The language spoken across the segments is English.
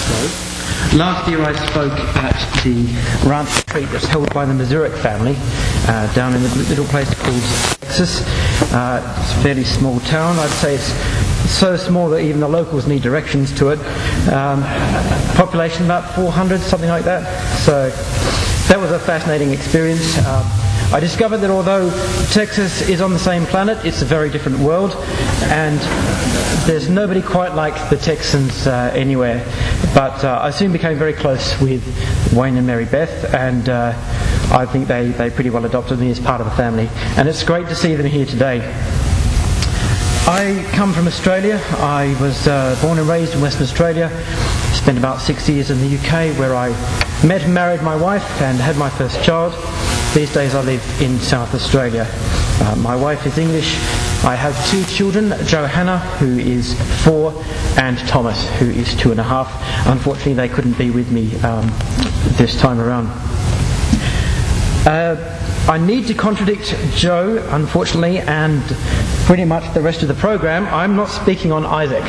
Last year I spoke at the ranch retreat that's held by the Mazurek family down in a little place called Texas. It's a fairly small town. I'd say it's so small that even the locals need directions to it. Population about 400, something like that. So that was a fascinating experience. I discovered that although Texas is on the same planet, it's a very different world, and there's nobody quite like the Texans anywhere. But I soon became very close with Wayne and Mary Beth, and I think they pretty well adopted me as part of the family. And it's great to see them here today. I come from Australia. I was born and raised in Western Australia. Spent about 6 years in the UK, where I met and married my wife and had my first child. These days I live in South Australia. My wife is English. I have 2 children, Johanna, who is 4, and Thomas, who is 2.5. Unfortunately, they couldn't be with me this time around. I need to contradict Joe, unfortunately, and pretty much the rest of the program. I'm not speaking on Isaac.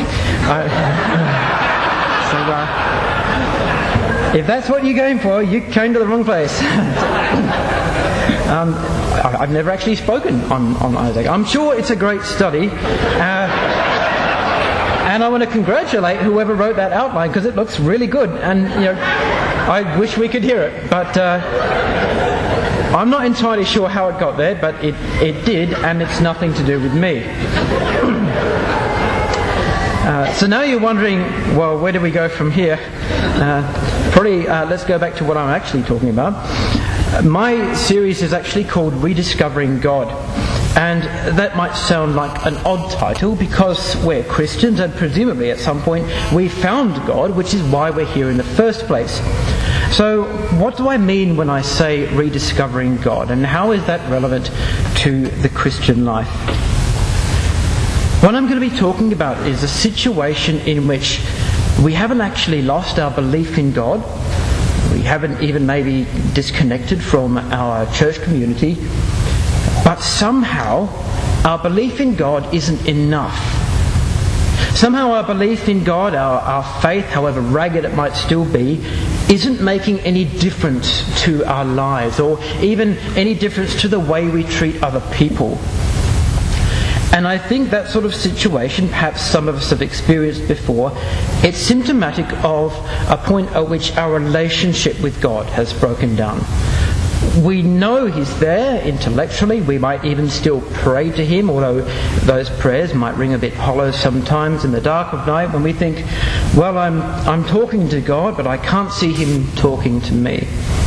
If that's what you're going for, you came to the wrong place. I've never actually spoken on Isaac. I'm sure it's a great study. And I want to congratulate whoever wrote that outline, because it looks really good. And I wish we could hear it. But I'm not entirely sure how it got there, but it did, and it's nothing to do with me. So now you're wondering, well, where do we go from here? Probably let's go back to what I'm actually talking about. My series is actually called Rediscovering God. And that might sound like an odd title because we're Christians, and presumably at some point we found God, which is why we're here in the first place. So what do I mean when I say rediscovering God, and how is that relevant to the Christian life? What I'm going to be talking about is a situation in which we haven't actually lost our belief in God. We haven't even maybe disconnected from our church community. But somehow our belief in God isn't enough. Somehow our belief in God, our faith, however ragged it might still be, isn't making any difference to our lives, or even any difference to the way we treat other people. And I think that sort of situation, perhaps some of us have experienced before, it's symptomatic of a point at which our relationship with God has broken down. We know He's there intellectually. We might even still pray to Him, although those prayers might ring a bit hollow sometimes in the dark of night when we think, well, I'm talking to God, but I can't see Him talking to me.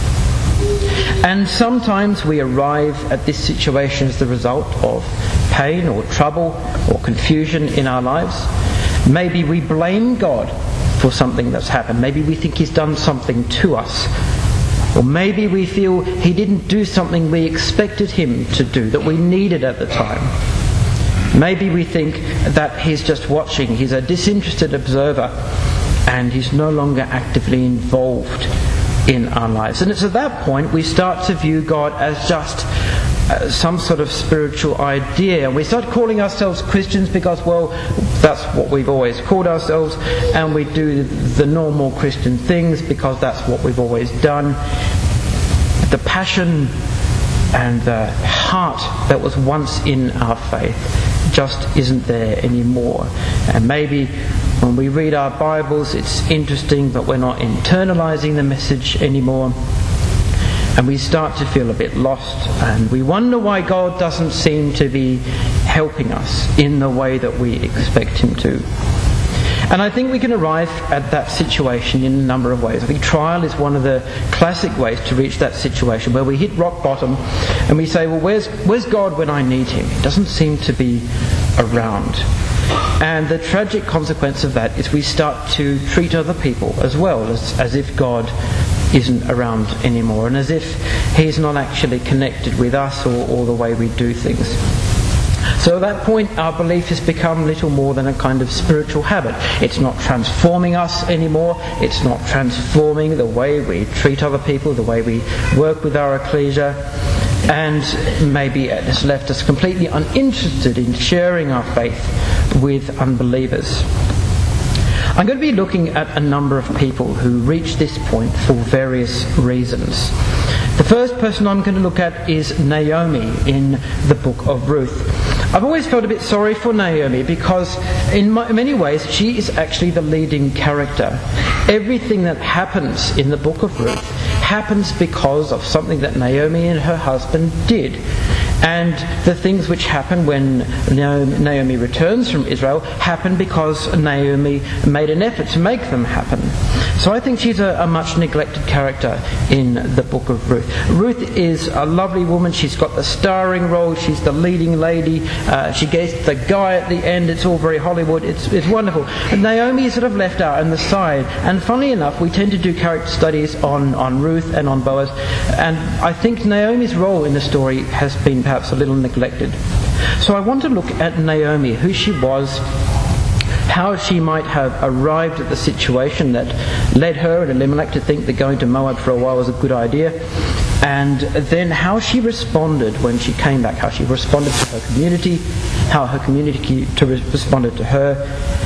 And sometimes we arrive at this situation as the result of pain or trouble or confusion in our lives. Maybe we blame God for something that's happened. Maybe we think He's done something to us. Or maybe we feel He didn't do something we expected Him to do, that we needed at the time. Maybe we think that He's just watching. He's a disinterested observer, and He's no longer actively involved in our lives. And it's at that point we start to view God as just some sort of spiritual idea. And we start calling ourselves Christians because, well, that's what we've always called ourselves, and we do the normal Christian things because that's what we've always done. The passion and the heart that was once in our faith just isn't there anymore. And maybe when we read our Bibles, it's interesting, but we're not internalizing the message anymore. And we start to feel a bit lost, and we wonder why God doesn't seem to be helping us in the way that we expect Him to. And I think we can arrive at that situation in a number of ways. I think trial is one of the classic ways to reach that situation where we hit rock bottom and we say, well, where's God when I need Him? He doesn't seem to be around. And the tragic consequence of that is we start to treat other people as well as if God isn't around anymore, and as if He's not actually connected with us or the way we do things. So at that point our belief has become little more than a kind of spiritual habit. It's not transforming us anymore. It's not transforming the way we treat other people, the way we work with our ecclesia. And maybe it has left us completely uninterested in sharing our faith with unbelievers. I'm going to be looking at a number of people who reach this point for various reasons. The first person I'm going to look at is Naomi in the book of Ruth. I've always felt a bit sorry for Naomi because in many ways she is actually the leading character. Everything that happens in the book of Ruth happens because of something that Naomi and her husband did. And the things which happen when Naomi returns from Israel happen because Naomi made an effort to make them happen. So I think she's a much neglected character in the book of Ruth. Ruth is a lovely woman. She's got the starring role. She's the leading lady. She gets the guy at the end. It's all very Hollywood. It's wonderful. And Naomi is sort of left out on the side. And funnily enough, we tend to do character studies on Ruth and on Boaz. And I think Naomi's role in the story has been perhaps a little neglected. So I want to look at Naomi, who she was, how she might have arrived at the situation that led her and Elimelech to think that going to Moab for a while was a good idea, and then how she responded when she came back, how she responded to her community, how her community responded to her,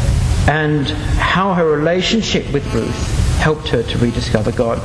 and how her relationship with Ruth helped her to rediscover God.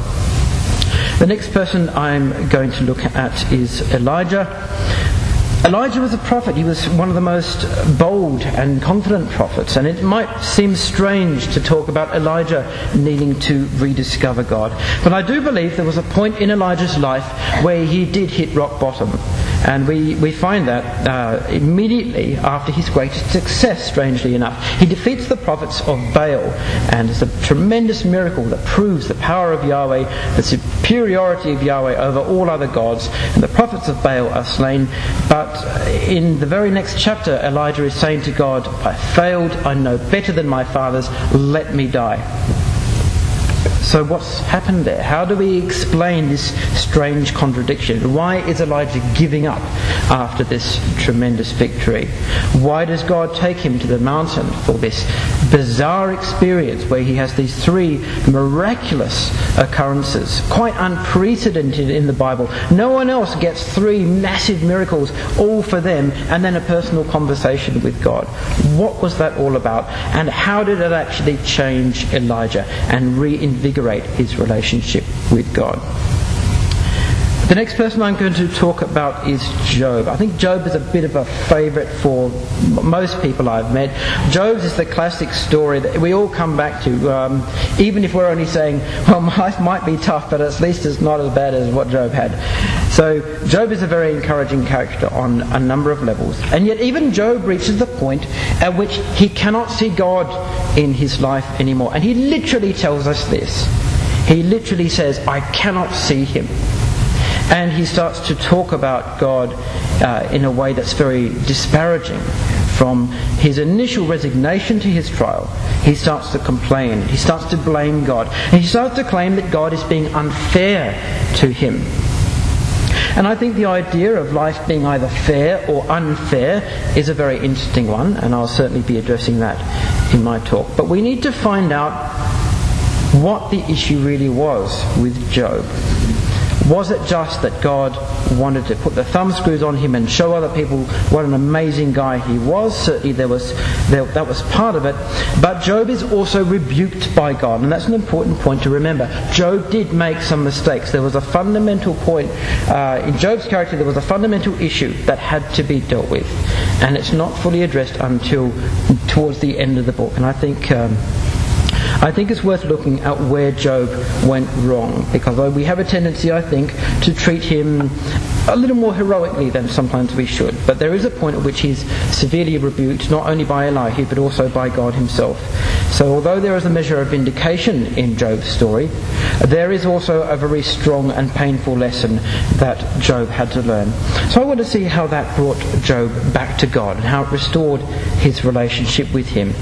The next person I'm going to look at is Elijah. Elijah was a prophet. He was one of the most bold and confident prophets, and it might seem strange to talk about Elijah needing to rediscover God. But I do believe there was a point in Elijah's life where he did hit rock bottom. And we find that immediately after his greatest success, strangely enough. He defeats the prophets of Baal, and it's a tremendous miracle that proves the power of Yahweh, the superiority of Yahweh over all other gods, and the prophets of Baal are slain. But in the very next chapter, Elijah is saying to God, I failed, I know better than my fathers, let me die. So what's happened there? How do we explain this strange contradiction? Why is Elijah giving up after this tremendous victory? Why does God take him to the mountain for this bizarre experience where he has these three miraculous occurrences, quite unprecedented in the Bible? No one else gets three massive miracles, all for them, and then a personal conversation with God. What was that all about? And how did it actually change Elijah and reinvigorate his relationship with God? The next person I'm going to talk about is Job. I think Job is a bit of a favourite for most people I've met. Job is the classic story that we all come back to, even if we're only saying, well, life might be tough, but at least it's not as bad as what Job had. So Job is a very encouraging character on a number of levels. And yet even Job reaches the point at which he cannot see God in his life anymore. And he literally tells us this. He literally says, I cannot see him. And he starts to talk about God in a way that's very disparaging. From his initial resignation to his trial, he starts to complain. He starts to blame God. And he starts to claim that God is being unfair to him. And I think the idea of life being either fair or unfair is a very interesting one, and I'll certainly be addressing that in my talk. But we need to find out what the issue really was with Job. Was it just that God wanted to put the thumbscrews on him and show other people what an amazing guy he was? Certainly that was part of it. But Job is also rebuked by God, and that's an important point to remember. Job did make some mistakes. There was a fundamental point in Job's character. There was a fundamental issue that had to be dealt with, and it's not fully addressed until towards the end of the book. And I think it's worth looking at where Job went wrong, because we have a tendency, I think, to treat him a little more heroically than sometimes we should. But there is a point at which he's severely rebuked, not only by Elihu, but also by God himself. So although there is a measure of vindication in Job's story, there is also a very strong and painful lesson that Job had to learn. So I want to see how that brought Job back to God and how it restored his relationship with him.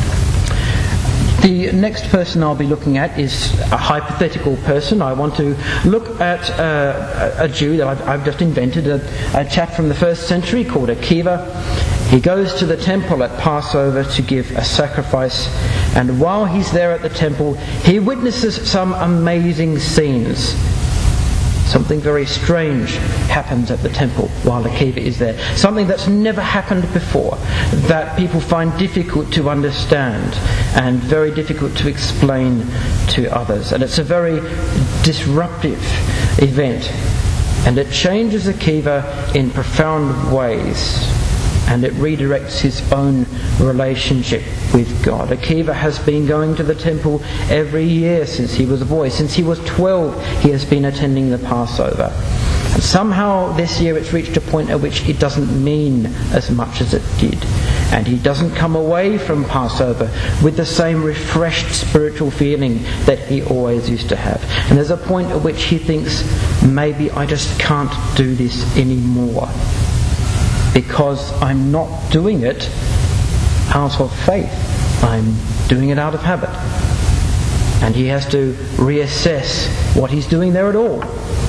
The next person I'll be looking at is a hypothetical person. I want to look at a Jew that I've just invented, a chap from the 1st century called Akiva. He goes to the temple at Passover to give a sacrifice, and while he's there at the temple, he witnesses some amazing scenes. Something very strange happens at the temple while Akiva is there. Something that's never happened before, that people find difficult to understand and very difficult to explain to others. And it's a very disruptive event. And it changes Akiva in profound ways. And it redirects his own relationship with God. Akiva has been going to the temple every year since he was a boy. Since he was 12, he has been attending the Passover. And somehow this year it's reached a point at which it doesn't mean as much as it did. And he doesn't come away from Passover with the same refreshed spiritual feeling that he always used to have. And there's a point at which he thinks, maybe I just can't do this anymore, because I'm not doing it out of faith. I'm doing it out of habit. And he has to reassess what he's doing there at all.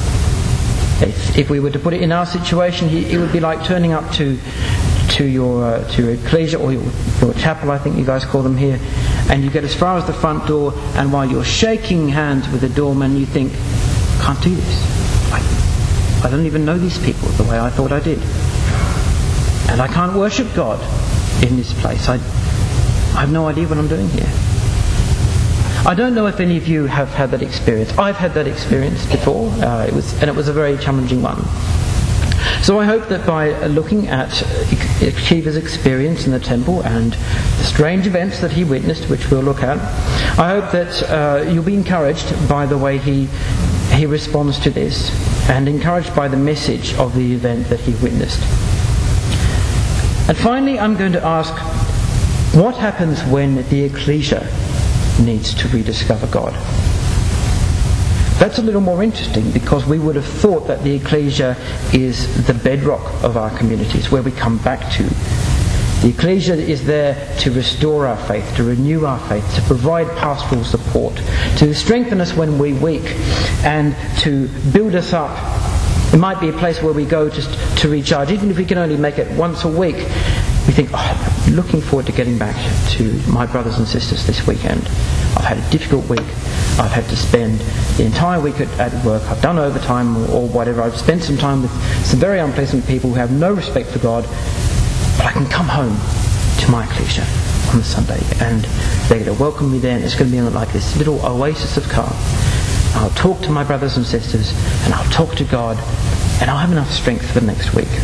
If we were to put it in our situation, it would be like turning up to your ecclesia or your chapel, I think you guys call them here, and you get as far as the front door, and while you're shaking hands with the doorman, you think, can't do this. I don't even know these people the way I thought I did. And I can't worship God in this place. I have no idea what I'm doing here. I don't know if any of you have had that experience. I've had that experience before, it was a very challenging one. So I hope that by looking at Akiva's experience in the temple and the strange events that he witnessed, which we'll look at, I hope that you'll be encouraged by the way he responds to this, and encouraged by the message of the event that he witnessed. And finally, I'm going to ask, what happens when the ecclesia needs to rediscover God? That's a little more interesting, because we would have thought that the ecclesia is the bedrock of our communities, where we come back to. The ecclesia is there to restore our faith, to renew our faith, to provide pastoral support, to strengthen us when we're weak, and to build us up. It might be a place where we go just to recharge. Even if we can only make it once a week, we think, I'm looking forward to getting back to my brothers and sisters this weekend. I've had a difficult week. I've had to spend the entire week at work. I've done overtime or whatever. I've spent some time with some very unpleasant people who have no respect for God. But I can come home to my ecclesia on the Sunday, and they're going to welcome me there, and it's going to be like this little oasis of calm. I'll talk to my brothers and sisters, and I'll talk to God, and I'll have enough strength for the next week.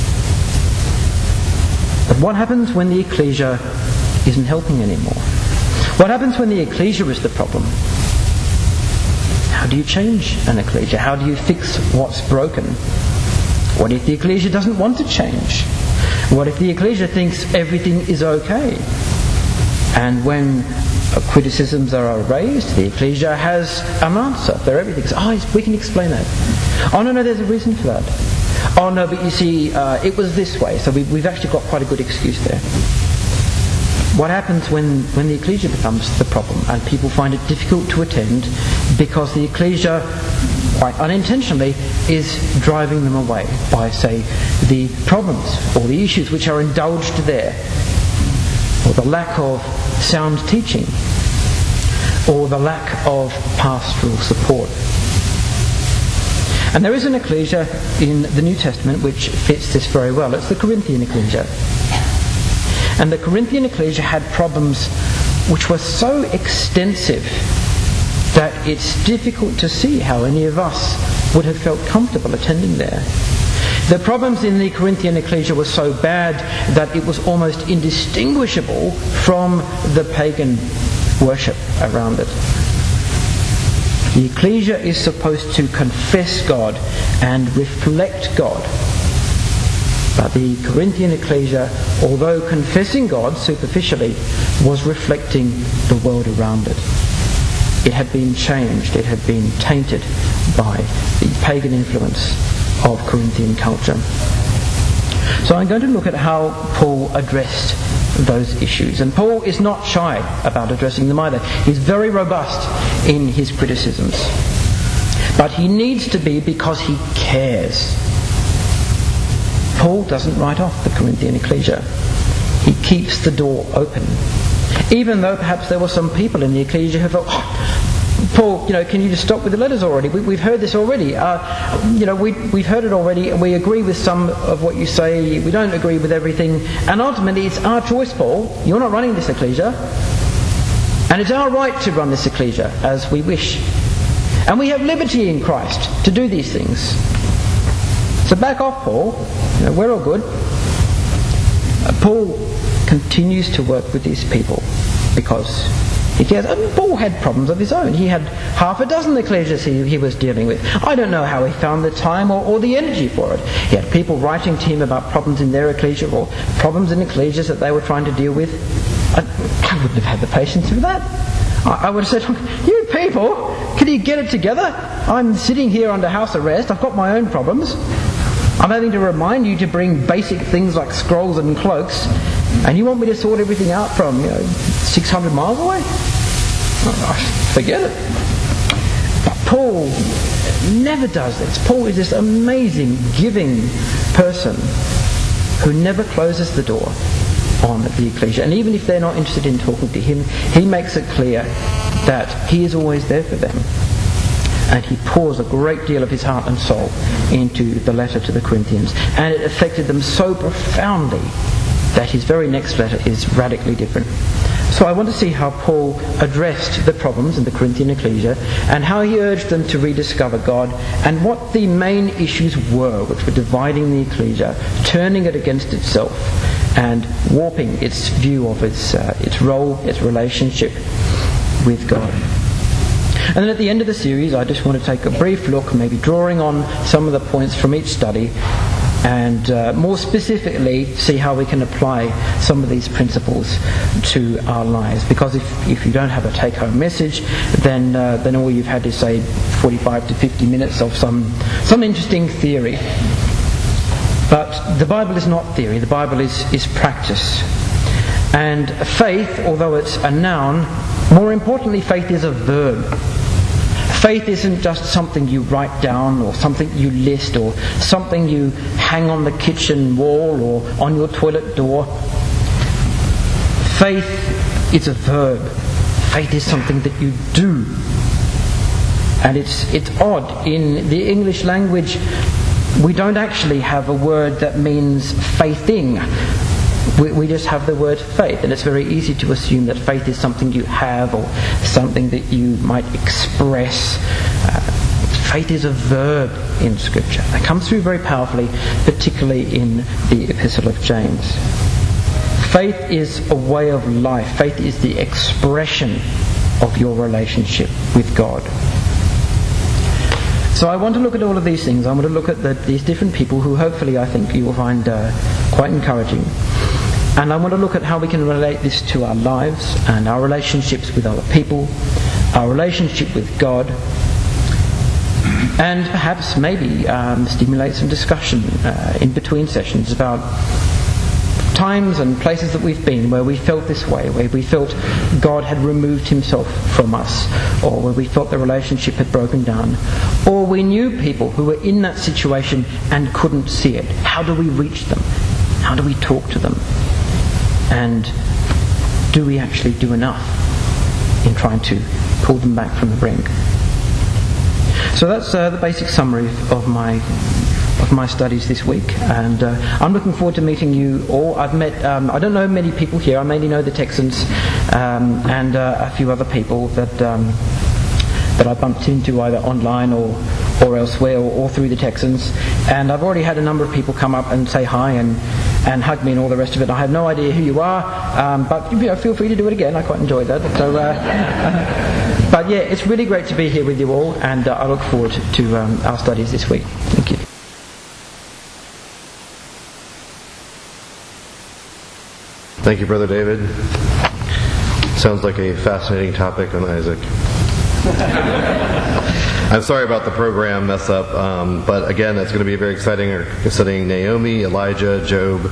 But what happens when the ecclesia isn't helping anymore? What happens when the ecclesia is the problem? How do you change an ecclesia? How do you fix what's broken? What if the ecclesia doesn't want to change? What if the ecclesia thinks everything is okay? And when criticisms are raised, the ecclesia has an answer for everything. So, we can explain that. Oh, no, there's a reason for that. Oh, no, but you see, it was this way. So we've actually got quite a good excuse there. What happens when the ecclesia becomes the problem and people find it difficult to attend because the ecclesia, quite unintentionally, is driving them away by, say, the problems or the issues which are indulged there, or the lack of sound teaching, or the lack of pastoral support. And there is an ecclesia in the New Testament which fits this very well. It's the Corinthian ecclesia. And the Corinthian ecclesia had problems which were so extensive that it's difficult to see how any of us would have felt comfortable attending there. The problems in the Corinthian ecclesia were so bad that it was almost indistinguishable from the pagan worship around it. The ecclesia is supposed to confess God and reflect God. But the Corinthian ecclesia, although confessing God superficially, was reflecting the world around it. It had been changed, it had been tainted by the pagan influence of Corinthian culture. So I'm going to look at how Paul addressed those issues. And Paul is not shy about addressing them either. He's very robust in his criticisms. But he needs to be, because he cares. Paul doesn't write off the Corinthian ecclesia. He keeps the door open. Even though perhaps there were some people in the ecclesia who thought, Paul, can you just stop with the letters already? We've heard this already. We've heard it already, and we agree with some of what you say. We don't agree with everything. And ultimately, it's our choice, Paul. You're not running this ecclesia. And it's our right to run this ecclesia as we wish. And we have liberty in Christ to do these things. So back off, Paul. We're all good. Paul continues to work with these people because he cares. Paul had problems of his own. He had half a dozen ecclesias he was dealing with. I don't know how he found the time or the energy for it. He had people writing to him about problems in their ecclesia or problems in ecclesias that they were trying to deal with. I wouldn't have had the patience for that. I would have said, you people, can you get it together? I'm sitting here under house arrest. I've got my own problems. I'm having to remind you to bring basic things like scrolls and cloaks, and you want me to sort everything out from 600 miles away? Forget it. But Paul never does this. Paul is this amazing, giving person who never closes the door on the ecclesia. And even if they're not interested in talking to him, he makes it clear that he is always there for them. And he pours a great deal of his heart and soul into the letter to the Corinthians. And it affected them so profoundly that his very next letter is radically different. So I want to see how Paul addressed the problems in the Corinthian ecclesia and how he urged them to rediscover God and what the main issues were which were dividing the ecclesia, turning it against itself and warping its view of its role, its relationship with God. And then at the end of the series, I just want to take a brief look, maybe drawing on some of the points from each study, and more specifically see how we can apply some of these principles to our lives. Because if you don't have a take-home message, then all you've had is, say, 45 to 50 minutes of some interesting theory. But the Bible is not theory. The Bible is practice. And faith, although it's a noun, more importantly, faith is a verb. Faith isn't just something you write down or something you list or something you hang on the kitchen wall or on your toilet door. Faith is a verb. Faith is something that you do. And it's odd. In the English language, we don't actually have a word that means faithing. We just have the word faith, and it's very easy to assume that faith is something you have or something that you might express. Faith is a verb in Scripture. It comes through very powerfully, particularly in the Epistle of James. Faith is a way of life. Faith is the expression of your relationship with God. So I want to look at all of these things. I want to look at these different people who hopefully I think you will find quite encouraging. And I want to look at how we can relate this to our lives and our relationships with other people, our relationship with God, and perhaps maybe stimulate some discussion in between sessions about times and places that we've been where we felt this way, where we felt God had removed himself from us, or where we felt the relationship had broken down, or we knew people who were in that situation and couldn't see it. How do we reach them? How do we talk to them? And do we actually do enough in trying to pull them back from the brink? So that's the basic summary of my studies this week, and I'm looking forward to meeting you all. I've met, I don't know many people here. I mainly know the Texans and a few other people that I bumped into either online or elsewhere or through the Texans. And I've already had a number of people come up and say hi and hug me and all the rest of it. I have no idea who you are, but feel free to do it again. I quite enjoyed that. So, but yeah, it's really great to be here with you all, and I look forward to our studies this week. Thank you. Thank you, Brother David. Sounds like a fascinating topic on Isaac. I'm sorry about the program mess up, but again, it's going to be very exciting. We're studying Naomi, Elijah, Job,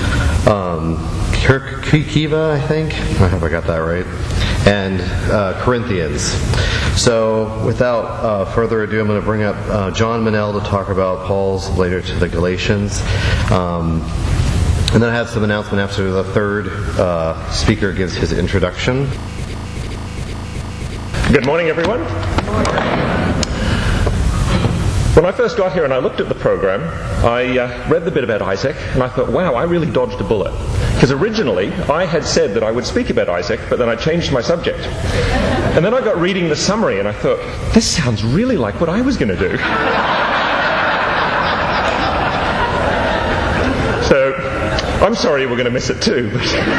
Kiva, I think. I hope I got that right. And Corinthians. So without further ado, I'm going to bring up John Manel to talk about Paul's letter to the Galatians. And then I have some announcement after the third speaker gives his introduction. Good morning, everyone. When I first got here and I looked at the program, I read the bit about Isaac, and I thought, wow, I really dodged a bullet. Because originally, I had said that I would speak about Isaac, but then I changed my subject. And then I got reading the summary, and I thought, this sounds really like what I was going to do. So, I'm sorry we're going to miss it too.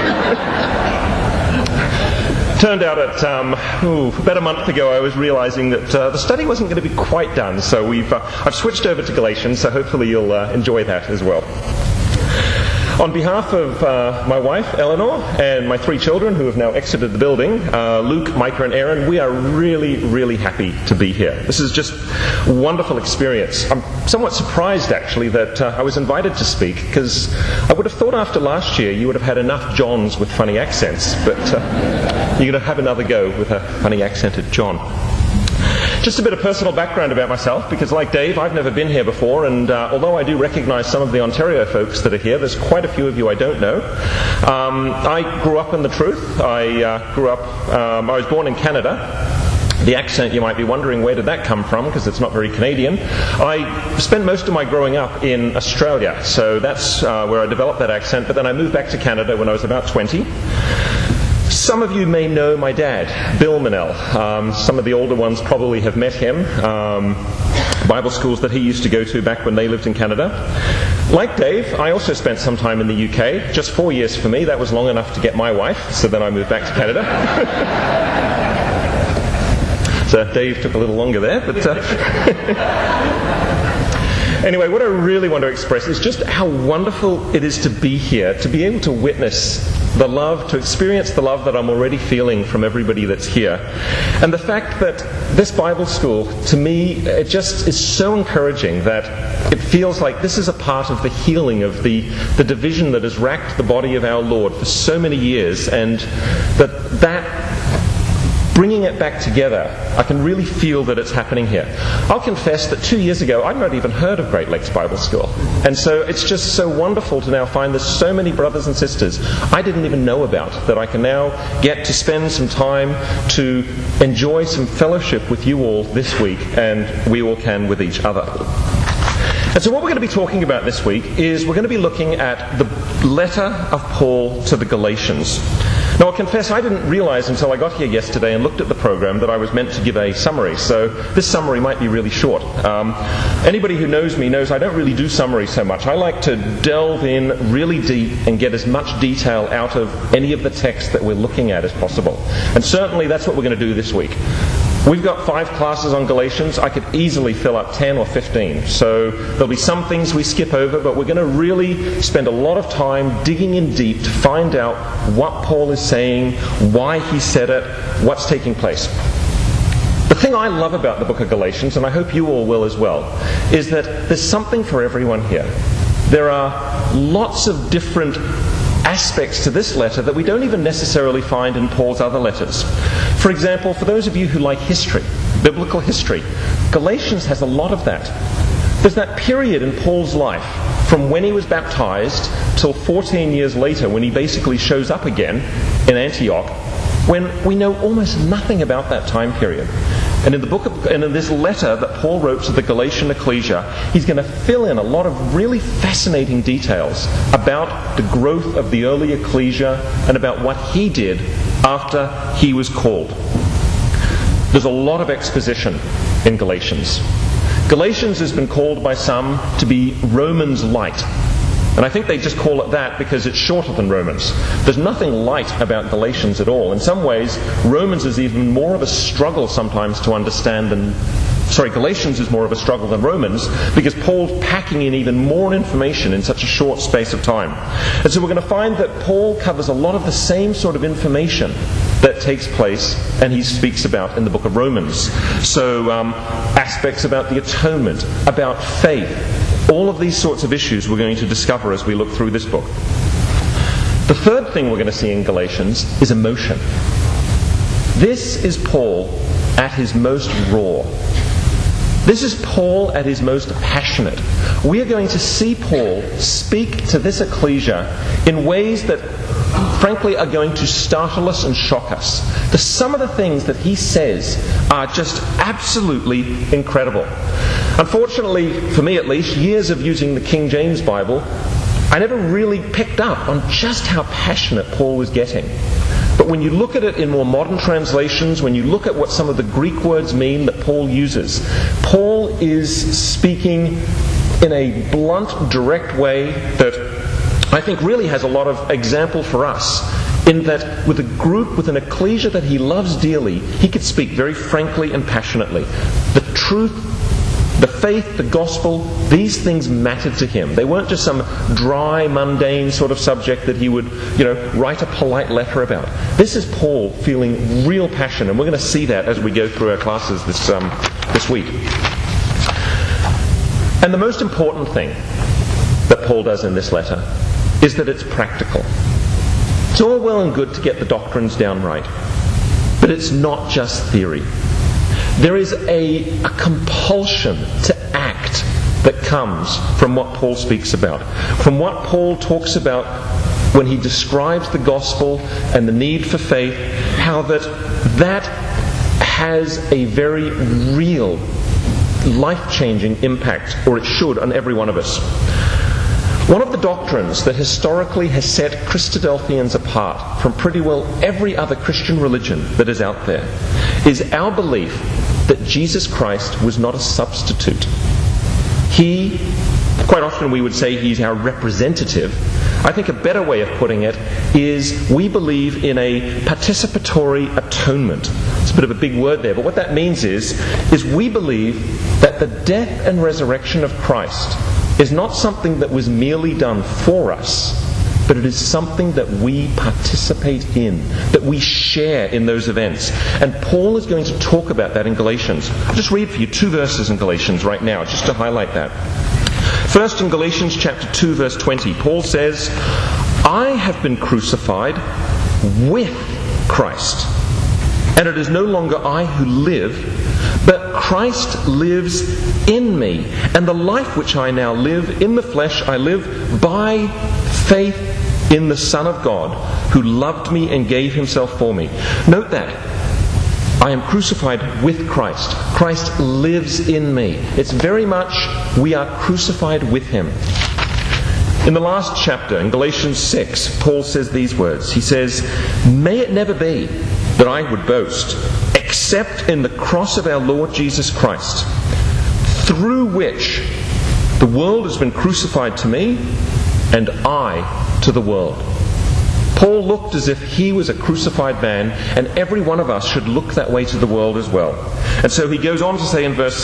Turned out about a month ago I was realizing that the study wasn't going to be quite done, so I've switched over to Galatians, so hopefully you'll enjoy that as well. On behalf of my wife, Eleanor, and my 3 children who have now exited the building, Luke, Micah, and Aaron, we are really, really happy to be here. This is just a wonderful experience. I'm somewhat surprised, actually, that I was invited to speak, because I would have thought after last year you would have had enough Johns with funny accents, but you're going to have another go with a funny accented John. Just a bit of personal background about myself, because like Dave, I've never been here before, and although I do recognise some of the Ontario folks that are here, there's quite a few of you I don't know. I grew up in the Truth. I was born in Canada. The accent, you might be wondering, where did that come from, because it's not very Canadian. I spent most of my growing up in Australia, so that's where I developed that accent, but then I moved back to Canada when I was about 20. Some of you may know my dad, Bill Manel. Some of the older ones probably have met him. Bible schools that he used to go to back when they lived in Canada. Like Dave, I also spent some time in the UK, just 4 years for me. That was long enough to get my wife, so then I moved back to Canada. So Dave took a little longer there, but... Anyway, what I really want to express is just how wonderful it is to be here, to be able to witness the love, to experience the love that I'm already feeling from everybody that's here. And the fact that this Bible school, to me, it just is so encouraging that it feels like this is a part of the healing of the division that has racked the body of our Lord for so many years, and that bringing it back together, I can really feel that it's happening here. I'll confess that 2 years ago, I'd not even heard of Great Lakes Bible School. And so it's just so wonderful to now find there's so many brothers and sisters I didn't even know about, that I can now get to spend some time to enjoy some fellowship with you all this week, and we all can with each other. And so what we're going to be talking about this week is we're going to be looking at the letter of Paul to the Galatians. Now, I'll confess, I didn't realize until I got here yesterday and looked at the program that I was meant to give a summary, so this summary might be really short. Anybody who knows me knows I don't really do summaries so much. I like to delve in really deep and get as much detail out of any of the text that we're looking at as possible. And certainly that's what we're going to do this week. We've got 5 classes on Galatians. I could easily fill up 10 or 15. So there'll be some things we skip over, but we're going to really spend a lot of time digging in deep to find out what Paul is saying, why he said it, what's taking place. The thing I love about the book of Galatians, and I hope you all will as well, is that there's something for everyone here. There are lots of different aspects to this letter that we don't even necessarily find in Paul's other letters. For example, for those of you who like history, biblical history, Galatians has a lot of that. There's that period in Paul's life from when he was baptized till 14 years later, when he basically shows up again in Antioch, when we know almost nothing about that time period. And in this letter that Paul wrote to the Galatian ecclesia, he's going to fill in a lot of really fascinating details about the growth of the early ecclesia and about what he did after he was called. There's a lot of exposition in Galatians. Galatians has been called by some to be Romans light. And I think they just call it that because it's shorter than Romans. There's nothing light about Galatians at all. In some ways, Romans is even more of a struggle sometimes to understand than... Galatians is more of a struggle than Romans, because Paul's packing in even more information in such a short space of time. And so we're going to find that Paul covers a lot of the same sort of information that takes place and he speaks about in the book of Romans. So aspects about the atonement, about faith, all of these sorts of issues we're going to discover as we look through this book. The third thing we're going to see in Galatians is emotion. This is Paul at his most raw. This is Paul at his most passionate. We are going to see Paul speak to this ecclesia in ways that frankly, are going to startle us and shock us. Some of the things that he says are just absolutely incredible. Unfortunately, for me at least, years of using the King James Bible, I never really picked up on just how passionate Paul was getting. But when you look at it in more modern translations, when you look at what some of the Greek words mean that Paul uses, Paul is speaking in a blunt, direct way that I think really has a lot of example for us, in that with a group, with an ecclesia that he loves dearly, he could speak very frankly and passionately. The truth, the faith, the gospel, these things mattered to him. They weren't just some dry, mundane sort of subject that he would, write a polite letter about. This is Paul feeling real passion, and we're going to see that as we go through our classes this week. And the most important thing that Paul does in this letter is that it's practical. It's all well and good to get the doctrines down right, but it's not just theory. There is a compulsion to act that comes from what Paul speaks about, from what Paul talks about when he describes the gospel and the need for faith, how that has a very real, life-changing impact, or it should, on every one of us. One of the doctrines that historically has set Christadelphians apart from pretty well every other Christian religion that is out there is our belief that Jesus Christ was not a substitute. Quite often we would say he's our representative. I think a better way of putting it is we believe in a participatory atonement. It's a bit of a big word there, but what that means is we believe that the death and resurrection of Christ is not something that was merely done for us, but it is something that we participate in, that we share in those events. And Paul is going to talk about that in Galatians. I'll just read for you 2 verses in Galatians right now, just to highlight that. First, in Galatians chapter 2, verse 20, Paul says, I have been crucified with Christ, and it is no longer I who live, but Christ lives in me. And the life which I now live in the flesh, I live by faith in the Son of God, who loved me and gave himself for me. Note that. I am crucified with Christ. Christ lives in me. It's very much we are crucified with him. In the last chapter, in Galatians 6, Paul says these words. He says, may it never be that I would boast, except in the cross of our Lord Jesus Christ, through which the world has been crucified to me, and I to the world. Paul looked as if he was a crucified man, and every one of us should look that way to the world as well. And so he goes on to say in verse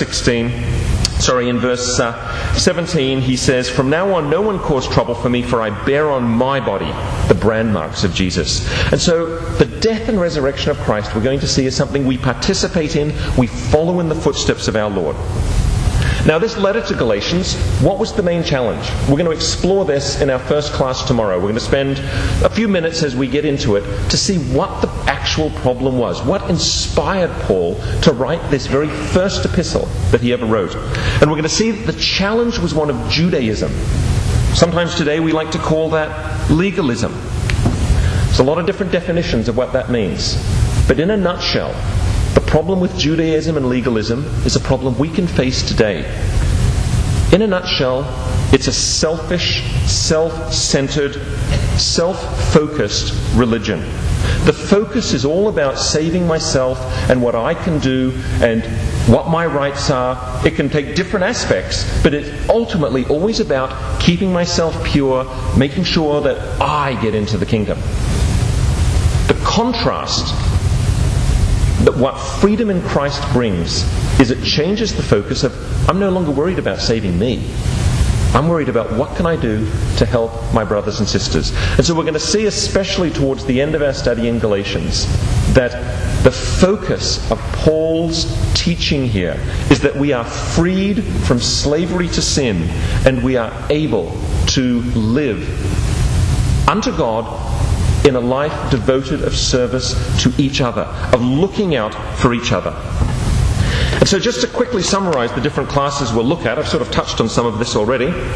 17, he says, from now on no one cause trouble for me, for I bear on my body the brand marks of Jesus. And so the death and resurrection of Christ, we're going to see, is something we participate in, we follow in the footsteps of our Lord. Now, this letter to Galatians, what was the main challenge? We're going to explore this in our first class tomorrow. We're going to spend a few minutes as we get into it to see what the actual problem was. What inspired Paul to write this very first epistle that he ever wrote? And we're going to see that the challenge was one of Judaism. Sometimes today we like to call that legalism. There's a lot of different definitions of what that means. But in a nutshell, the problem with Judaism and legalism is a problem we can face today. In a nutshell, it's a selfish, self-centered, self-focused religion. The focus is all about saving myself and what I can do and what my rights are. It can take different aspects, but it's ultimately always about keeping myself pure, making sure that I get into the kingdom. The contrast that what freedom in Christ brings is it changes the focus of, I'm no longer worried about saving me. I'm worried about what can I do to help my brothers and sisters. And so we're going to see, especially towards the end of our study in Galatians, that the focus of Paul's teaching here is that we are freed from slavery to sin, and we are able to live unto God in a life devoted of service to each other, of looking out for each other. And so just to quickly summarize the different classes we'll look at, I've sort of touched on some of this already.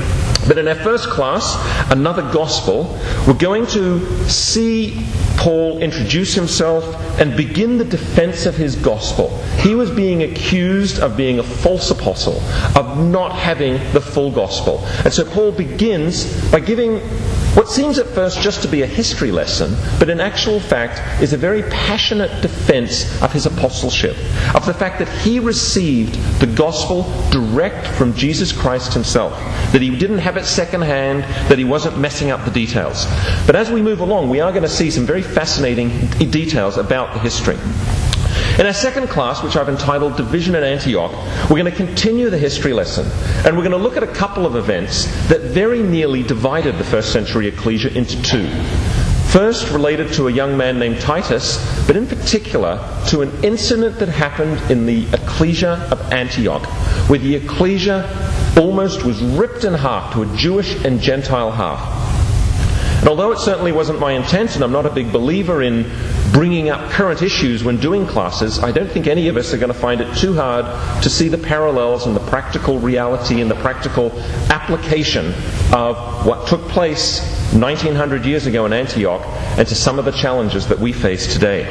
But in our first class, another gospel, we're going to see Paul introduce himself and begin the defense of his gospel. He was being accused of being a false apostle, of not having the full gospel. And so Paul begins by giving what seems at first just to be a history lesson, but in actual fact is a very passionate defense of his apostleship, of the fact that he received the gospel direct from Jesus Christ himself, that he didn't have it secondhand, that he wasn't messing up the details. But as we move along, we are going to see some very fascinating details about the history. In our second class, which I've entitled Division at Antioch, we're going to continue the history lesson, and we're going to look at a couple of events that very nearly divided the first century ecclesia into two. First, related to a young man named Titus, but in particular to an incident that happened in the ecclesia of Antioch, where the ecclesia almost was ripped in half to a Jewish and Gentile half. And although it certainly wasn't my intent, and I'm not a big believer in bringing up current issues when doing classes, I don't think any of us are going to find it too hard to see the parallels and the practical reality and the practical application of what took place 1900 years ago in Antioch and to some of the challenges that we face today.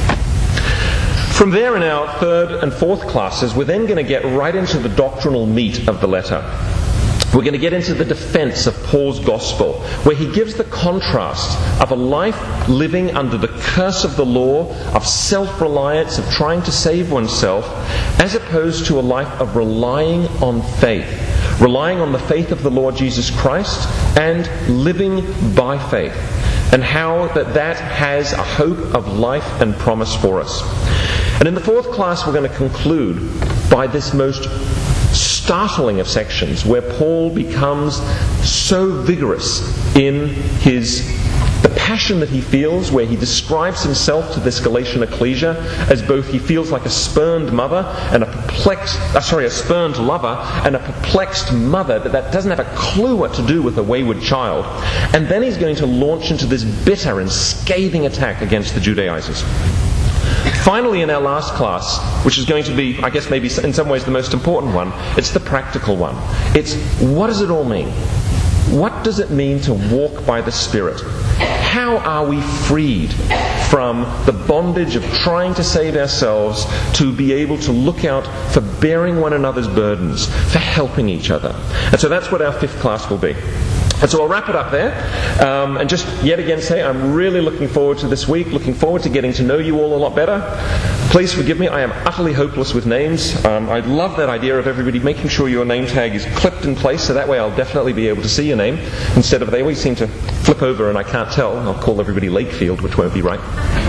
From there, in our third and fourth classes, we're then going to get right into the doctrinal meat of the letter. We're going to get into the defense of Paul's gospel, where he gives the contrast of a life living under the curse of the law, of self-reliance, of trying to save oneself, as opposed to a life of relying on faith, relying on the faith of the Lord Jesus Christ and living by faith, and how that has a hope of life and promise for us. And in the fourth class, we're going to conclude by this most startling of sections where Paul becomes so vigorous in the passion that he feels, where he describes himself to this Galatian ecclesia as both he feels like a spurned mother and a spurned lover and a perplexed mother that doesn't have a clue what to do with a wayward child. And then he's going to launch into this bitter and scathing attack against the Judaizers. Finally, in our last class, which is going to be, I guess, maybe in some ways the most important one, it's the practical one. It's, what does it all mean? What does it mean to walk by the Spirit? How are we freed from the bondage of trying to save ourselves to be able to look out for bearing one another's burdens, for helping each other? And so that's what our fifth class will be. And so I'll wrap it up there, and just yet again say I'm really looking forward to this week, looking forward to getting to know you all a lot better. Please forgive me, I am utterly hopeless with names. I love that idea of everybody making sure your name tag is clipped in place, so that way I'll definitely be able to see your name, instead of they always seem to flip over and I can't tell. I'll call everybody Lakefield, which won't be right.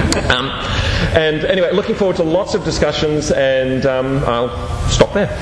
And anyway, looking forward to lots of discussions, and I'll stop there.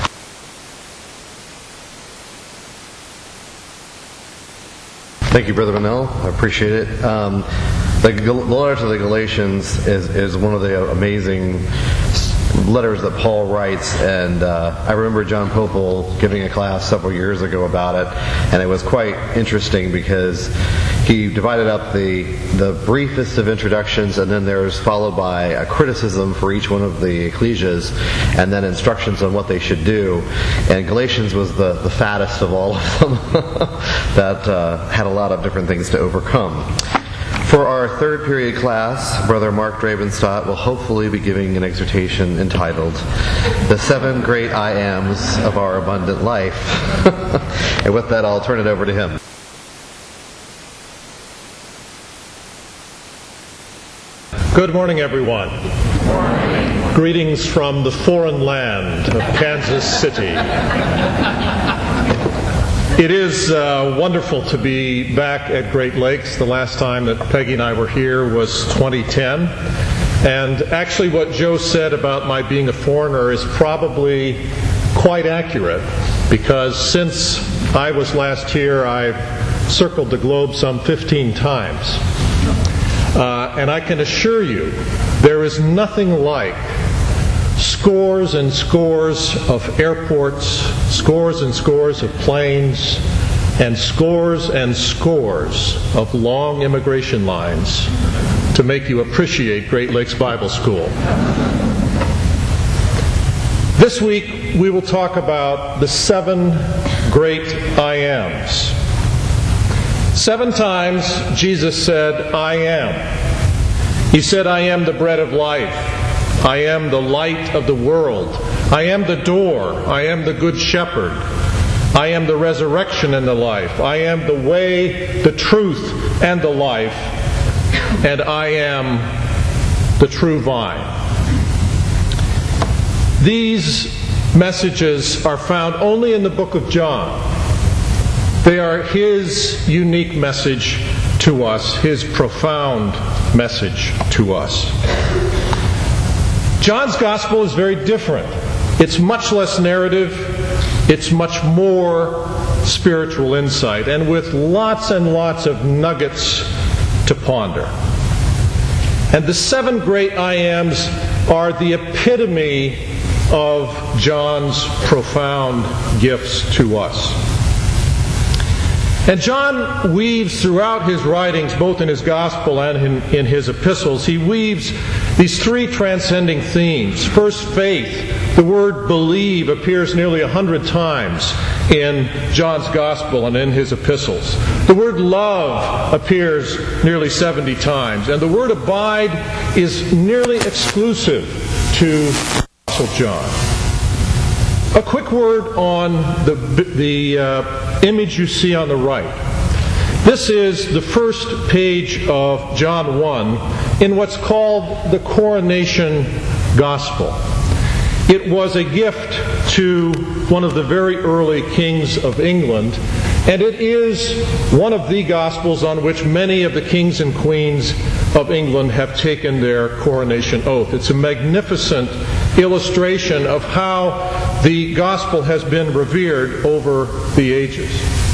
Thank you, Brother Manel. I appreciate it. The letter to the Galatians is one of the amazing letters that Paul writes, and I remember John Popel giving a class several years ago about it, and it was quite interesting because he divided up the briefest of introductions, and then there's followed by a criticism for each one of the ecclesias, and then instructions on what they should do. And Galatians was the fattest of all of them that had a lot of different things to overcome. For our third period class, Brother Mark Dravenstadt will hopefully be giving an exhortation entitled The 7 Great I Ams of Our Abundant Life. And with that, I'll turn it over to him. Good morning, everyone. Good morning. Greetings from the foreign land of Kansas City. It is wonderful to be back at Great Lakes. The last time that Peggy and I were here was 2010. And actually what Joe said about my being a foreigner is probably quite accurate, because since I was last here, I've circled the globe some 15 times. And I can assure you, there is nothing like scores and scores of airports, scores and scores of planes, and scores of long immigration lines to make you appreciate Great Lakes Bible School. This week we will talk about the 7 great I Ams. 7 times Jesus said, I am. He said, I am the bread of life. I am the light of the world. I am the door. I am the good shepherd. I am the resurrection and the life. I am the way, the truth, and the life. And I am the true vine. These messages are found only in the book of John. They are his unique message to us, his profound message to us. John's gospel is very different. It's much less narrative. It's much more spiritual insight, and with lots and lots of nuggets to ponder. And the 7 great I Ams are the epitome of John's profound gifts to us. And John weaves throughout his writings, both in his gospel and in his epistles, he weaves these 3 transcending themes. First, faith. The word believe appears nearly 100 times in John's gospel and in his epistles. The word love appears nearly 70 times. And the word abide is nearly exclusive to the Apostle John. A quick word on the image you see on the right. This is the first page of John 1 in what's called the Coronation Gospel. It was a gift to one of the very early kings of England, and it is one of the Gospels on which many of the kings and queens of England have taken their coronation oath. It's a magnificent illustration of how the Gospel has been revered over the ages.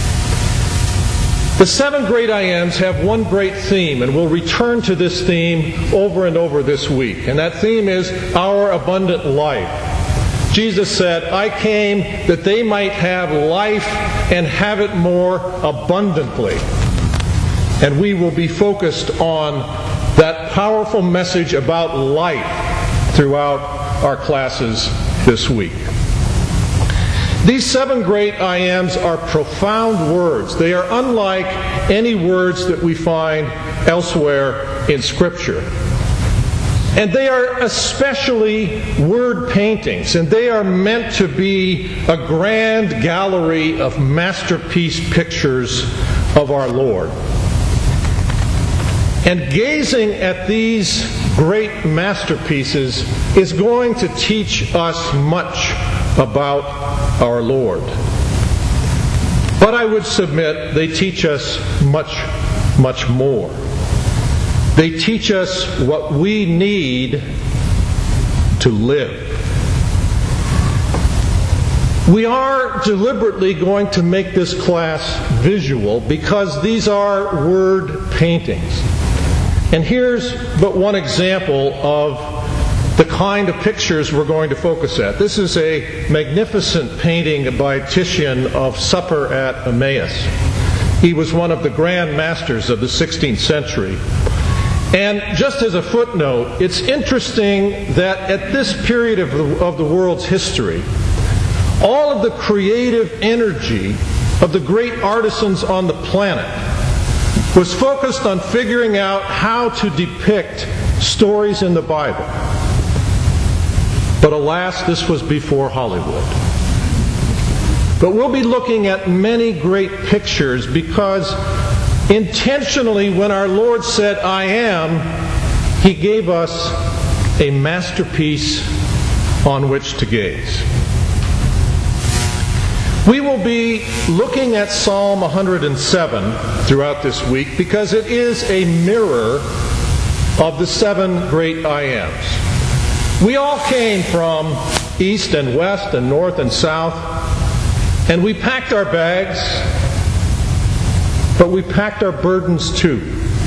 The 7 great I Ams have one great theme, and we'll return to this theme over and over this week. And that theme is our abundant life. Jesus said, I came that they might have life and have it more abundantly. And we will be focused on that powerful message about life throughout our classes this week. These 7 great I Ams are profound words. They are unlike any words that we find elsewhere in Scripture. And they are especially word paintings, and they are meant to be a grand gallery of masterpiece pictures of our Lord. And gazing at these great masterpieces is going to teach us much about our Lord. But I would submit they teach us much, much more. They teach us what we need to live. We are deliberately going to make this class visual because these are word paintings. And here's but one example of the kind of pictures we're going to focus at. This is a magnificent painting by Titian of Supper at Emmaus. He was one of the grand masters of the 16th century. And just as a footnote, it's interesting that at this period of the world's history, all of the creative energy of the great artisans on the planet was focused on figuring out how to depict stories in the Bible. But alas, this was before Hollywood. But we'll be looking at many great pictures because intentionally, when our Lord said, I am, He gave us a masterpiece on which to gaze. We will be looking at Psalm 107 throughout this week because it is a mirror of the 7 great I Ams. We all came from east and west and north and south, and we packed our bags, but we packed our burdens too.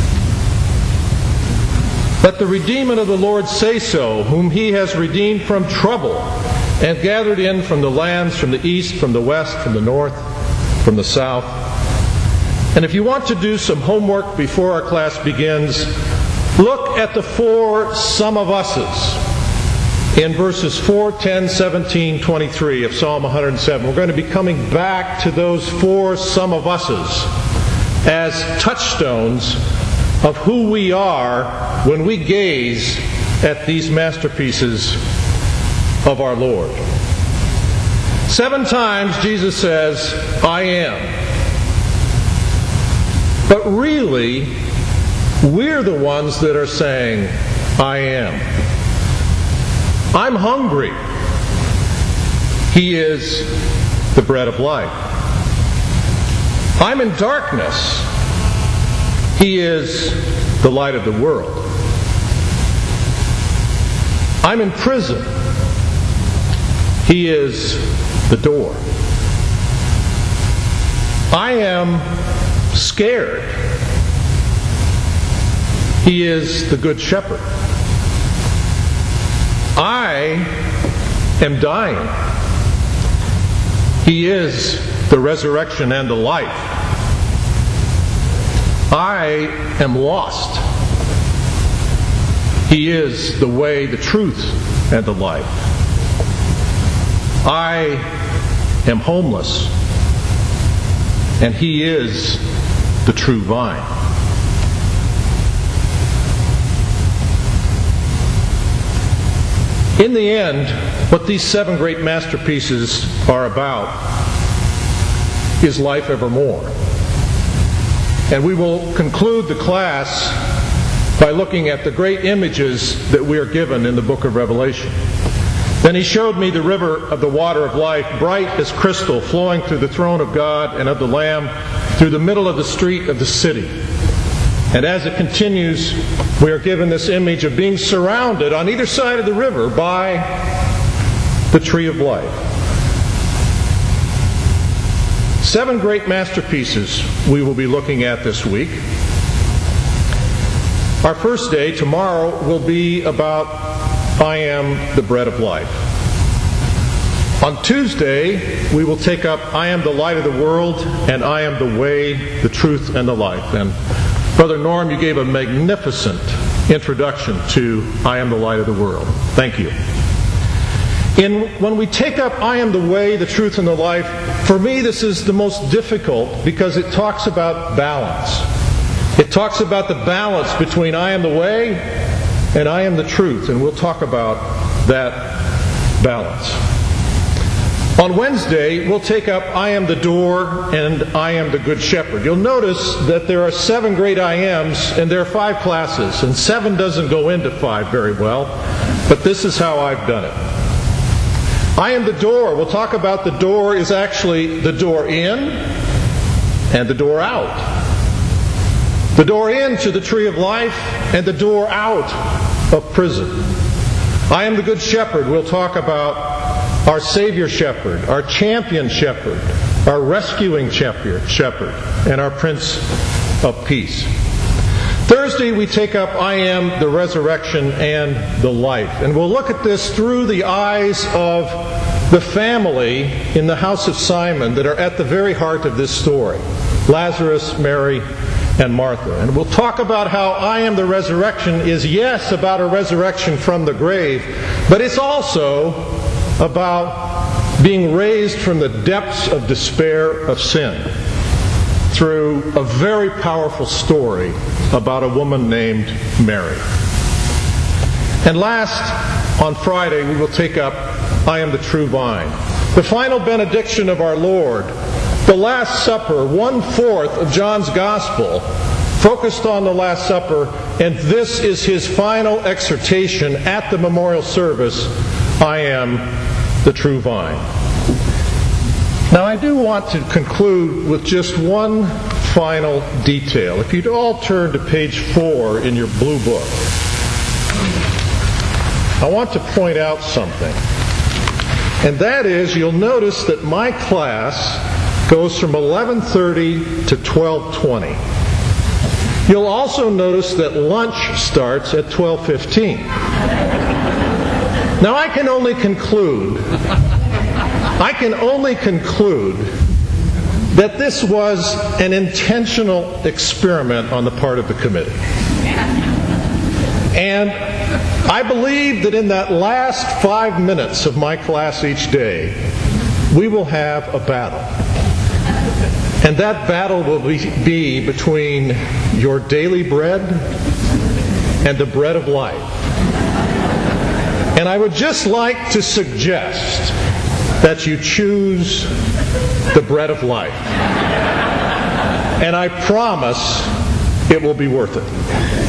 Let the redeemed of the Lord say so, whom He has redeemed from trouble, and gathered in from the lands, from the east, from the west, from the north, from the south. And if you want to do some homework before our class begins, look at the 4 some of us's in verses 4, 10, 17, 23 of Psalm 107. We're going to be coming back to those 4 some of us's as touchstones of who we are when we gaze at these masterpieces of our Lord. 7 times Jesus says, I am. But really, we're the ones that are saying, I am. I'm hungry. He is the bread of life. I'm in darkness. He is the light of the world. I'm in prison. He is the door. I am scared. He is the good shepherd. I am dying. He is the resurrection and the life. I am lost. He is the way, the truth, and the life. I am homeless, and He is the true vine. In the end, what these 7 great masterpieces are about is life evermore. And we will conclude the class by looking at the great images that we are given in the book of Revelation. Then he showed me the river of the water of life, bright as crystal, flowing through the throne of God and of the Lamb, through the middle of the street of the city. And as it continues, we are given this image of being surrounded on either side of the river by the tree of life. 7 great masterpieces we will be looking at this week. Our first day, tomorrow, will be about I am the bread of life. On Tuesday, we will take up I am the light of the world and I am the way, the truth, and the life. And Brother Norm, you gave a magnificent introduction to I am the light of the world. Thank you. When we take up I am the way, the truth, and the life, for me this is the most difficult because it talks about balance. It talks about the balance between I am the way and I am the truth, and we'll talk about that balance. On Wednesday, we'll take up I am the door and I am the good shepherd. You'll notice that there are 7 great I ams, and there are 5 classes, and 7 doesn't go into 5 very well, but this is how I've done it. I am the door. We'll talk about the door is actually the door in and the door out. The door in to the tree of life and the door out of prison. I am the good shepherd. We'll talk about our Savior shepherd, our champion shepherd, our rescuing shepherd, and our Prince of Peace. Thursday we take up I am the resurrection and the life. And we'll look at this through the eyes of the family in the house of Simon that are at the very heart of this story. Lazarus, Mary, and Martha. And we'll talk about how I am the resurrection is, yes, about a resurrection from the grave, but it's also about being raised from the depths of despair of sin through a very powerful story about a woman named Mary. And last, on Friday, we will take up I am the true vine. The final benediction of our Lord, the Last Supper, 1/4 of John's Gospel, focused on the Last Supper, and this is his final exhortation at the memorial service, I am the true vine. Now I do want to conclude with just one final detail. If you'd all turn to page 4 in your blue book, I want to point out something. And that is, you'll notice that my class goes from 11:30 to 12:20. You'll also notice that lunch starts at 12:15. Now I can only conclude that this was an intentional experiment on the part of the committee. And I believe that in that last 5 minutes of my class each day, we will have a battle. And that battle will be between your daily bread and the bread of life. And I would just like to suggest that you choose the bread of life. And I promise it will be worth it.